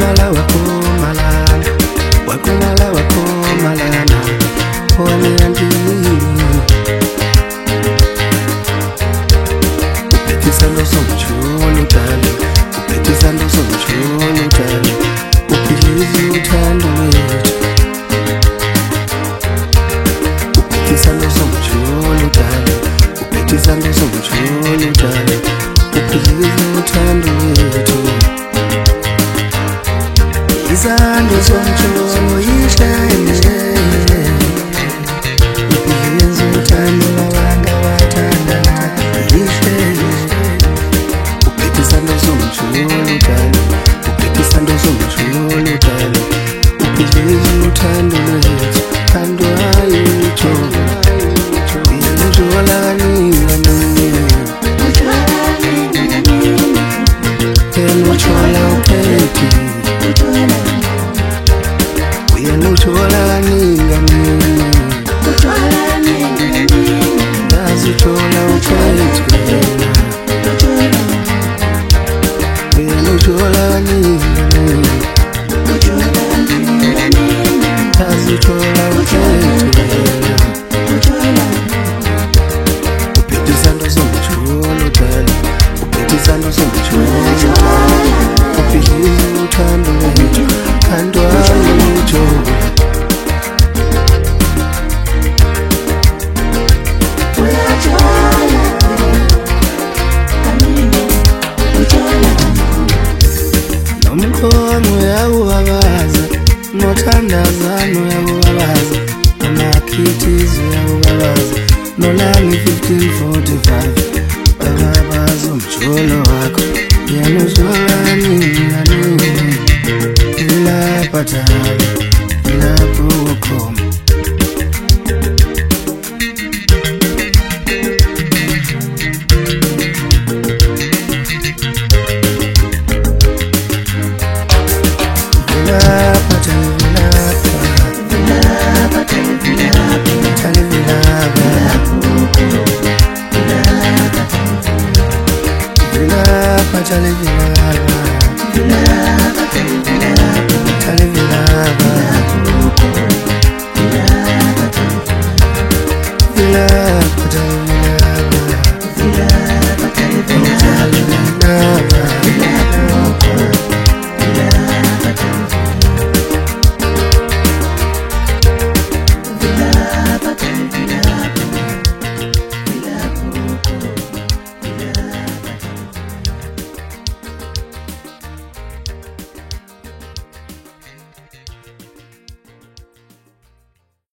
wakumala wakumalana wanendini upethisando somchulo dali upethisando somchulo dali uphilizi uthando lwethu upethisando somchulo dali upethisando somchulo dali uphilizi uthando lwethu izando somchulo yishayile uphilizi uthando lwabanga wathandana yishayile upethisando somchulo dali upethisando somchulo dali uphilizi uthando lwethu thando ayitho nothandazano yakubabaza amakhithizo yakubabaza nolani 1545 bababaza umjolo wakho yanozolani ilapha thaba ilapho ukhona Vilapa,